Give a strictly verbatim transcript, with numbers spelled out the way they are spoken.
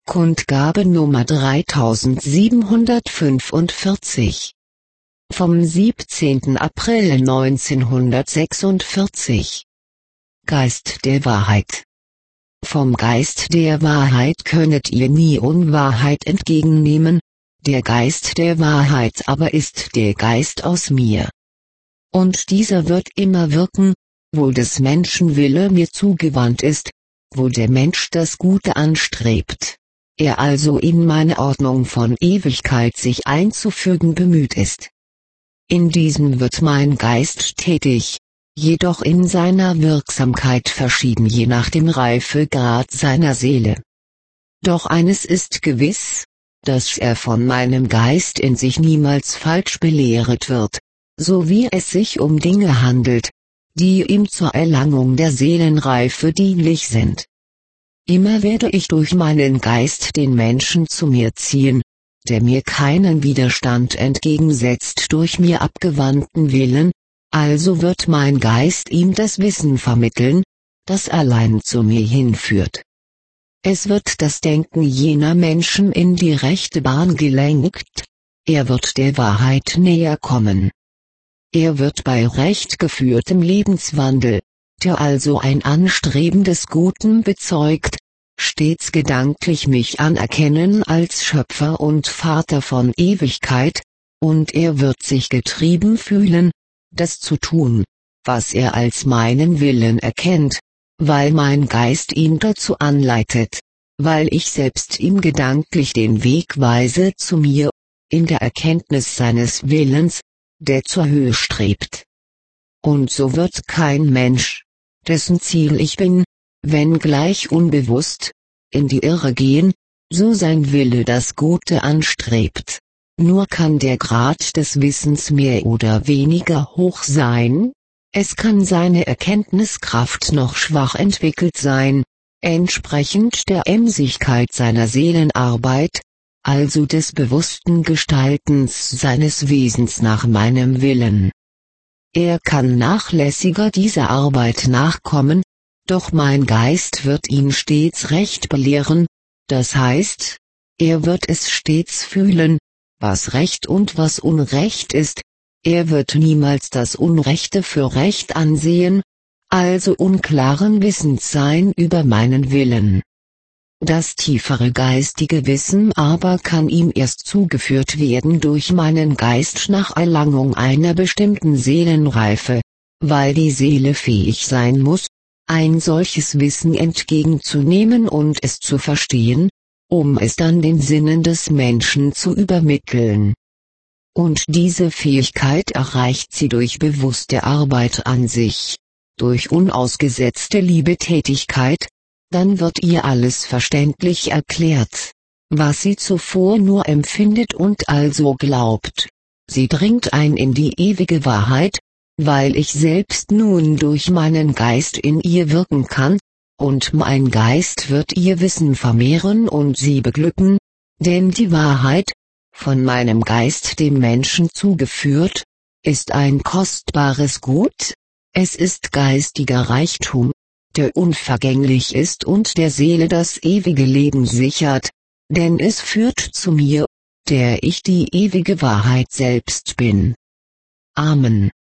Kundgabe Nummer dreitausendsiebenhundertfünfundvierzig. Vom siebzehnten April neunzehnhundertsechsundvierzig. Geist der Wahrheit. Vom Geist der Wahrheit könnet ihr nie Unwahrheit entgegennehmen, der Geist der Wahrheit aber ist der Geist aus mir. Und dieser wird immer wirken, wo des Menschen Wille mir zugewandt ist, wo der Mensch das Gute anstrebt, er also in meine Ordnung von Ewigkeit sich einzufügen bemüht ist. In diesem wird mein Geist tätig, jedoch in seiner Wirksamkeit verschieden je nach dem Reifegrad seiner Seele. Doch eines ist gewiss, dass er von meinem Geist in sich niemals falsch belehret wird, so wie es sich um Dinge handelt, die ihm zur Erlangung der Seelenreife dienlich sind. Immer werde ich durch meinen Geist den Menschen zu mir ziehen, der mir keinen Widerstand entgegensetzt durch mir abgewandten Willen, also wird mein Geist ihm das Wissen vermitteln, das allein zu mir hinführt. Es wird das Denken jener Menschen in die rechte Bahn gelenkt, er wird der Wahrheit näher kommen. Er wird bei recht geführtem Lebenswandel, der also ein Anstreben des Guten bezeugt, stets gedanklich mich anerkennen als Schöpfer und Vater von Ewigkeit, und er wird sich getrieben fühlen, das zu tun, was er als meinen Willen erkennt, weil mein Geist ihn dazu anleitet, weil ich selbst ihm gedanklich den Weg weise zu mir, in der Erkenntnis seines Willens, der zur Höhe strebt. Und so wird kein Mensch, dessen Ziel ich bin, wenngleich unbewusst, in die Irre gehen, so sein Wille das Gute anstrebt. Nur kann der Grad des Wissens mehr oder weniger hoch sein, es kann seine Erkenntniskraft noch schwach entwickelt sein, entsprechend der Emsigkeit seiner Seelenarbeit, also des bewussten Gestaltens seines Wesens nach meinem Willen. Er kann nachlässiger dieser Arbeit nachkommen, doch mein Geist wird ihn stets recht belehren, das heißt, er wird es stets fühlen, was Recht und was Unrecht ist, er wird niemals das Unrechte für Recht ansehen, also unklaren Wissens sein über meinen Willen. Das tiefere geistige Wissen aber kann ihm erst zugeführt werden durch meinen Geist nach Erlangung einer bestimmten Seelenreife, weil die Seele fähig sein muss, ein solches Wissen entgegenzunehmen und es zu verstehen, um es dann den Sinnen des Menschen zu übermitteln. Und diese Fähigkeit erreicht sie durch bewusste Arbeit an sich, durch unausgesetzte Liebetätigkeit, dann wird ihr alles verständlich erklärt, was sie zuvor nur empfindet und also glaubt. Sie dringt ein in die ewige Wahrheit, weil ich selbst nun durch meinen Geist in ihr wirken kann, und mein Geist wird ihr Wissen vermehren und sie beglücken, denn die Wahrheit, von meinem Geist dem Menschen zugeführt, ist ein kostbares Gut, es ist geistiger Reichtum, der unvergänglich ist und der Seele das ewige Leben sichert, denn es führt zu mir, der ich die ewige Wahrheit selbst bin. Amen.